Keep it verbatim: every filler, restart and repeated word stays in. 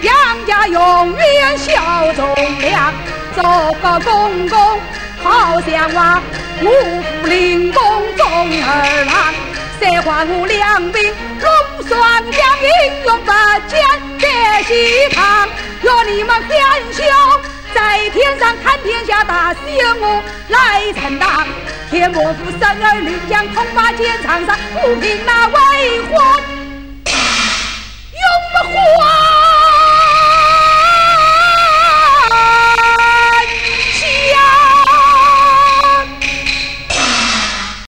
杨家永远效忠良，做个公公好像我五福临宫中二郎，谁还我两兵龙双将英勇把剑别西堂，若你们天兄在天上看天下大兴我来承担，天魔府生儿女将铜马剑场上不平那为祸